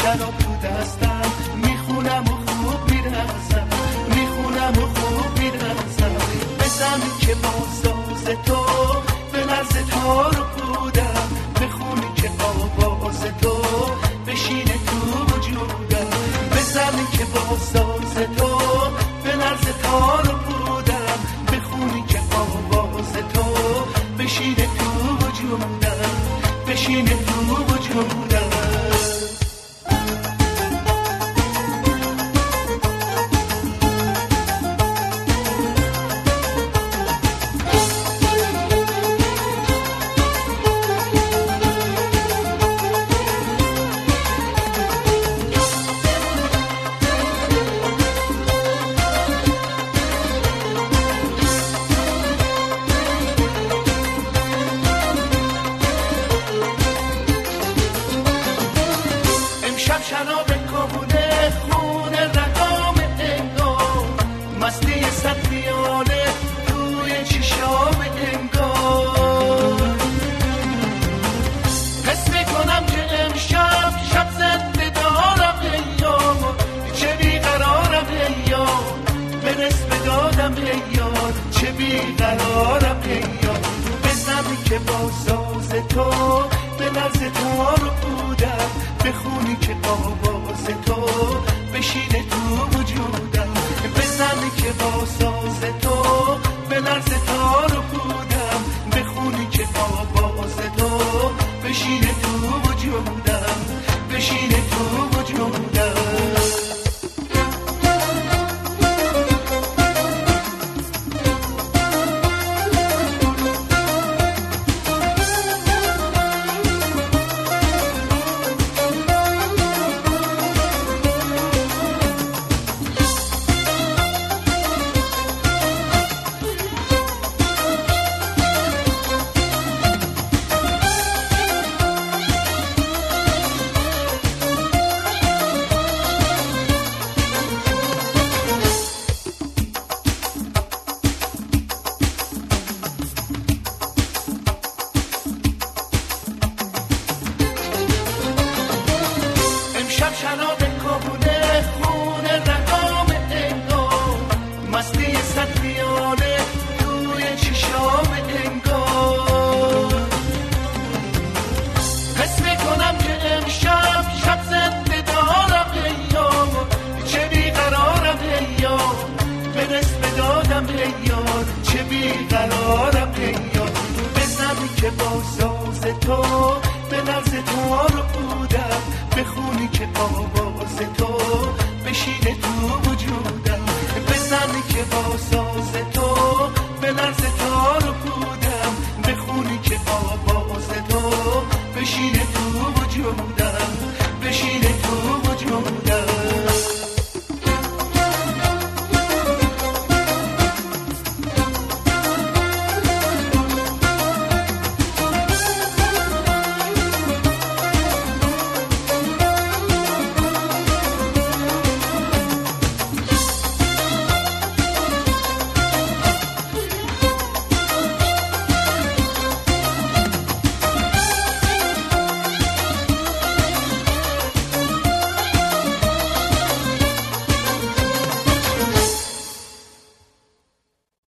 شراب تو دستم میخونم و خوب میرسم، میخونم و خوب میرسم. بزن که با ساز تو به لرز تار و پودم، بخونی که آواز تو بشینه تو وجودم. بزن که با ساز تو به لرز تار و پودم، بخونی که آواز تو بشینه تو وجودم، بشینه تو وجودم. شراب کهنه خونه رقام انگار، مستی صد پیاله توی چشام انگار. حس میکنم که امشب شب زنده دارم ایار، چه بیقرارم ایار، به نصف دادم ایار، چه بیقرارم ایار. بزن که با ساز تو به لرز تار بودم، بخونی که آواز تو بشینه تو وجودم. بزن که با ساز تو به لرز تار بودم، بخونی که آواز تو بشینه تو وجودم، بشینه تو وجودم. شراب کهنه خونه رقام انگار، مستی صد پیاله توی چشام انگار. حس میکنم که امشب شب زنده دارم ایار، چه بیقرارم ایار، به نصف دادم ایار، چه بیقرارم ایار. بزن که با ساز تو به لرز تار بودم، بخونی که آواز تو بشینه تو وجودم. بزن که با ساز تو به لرز تار بودم، بخونی که آواز تو بشینه تو وجودم.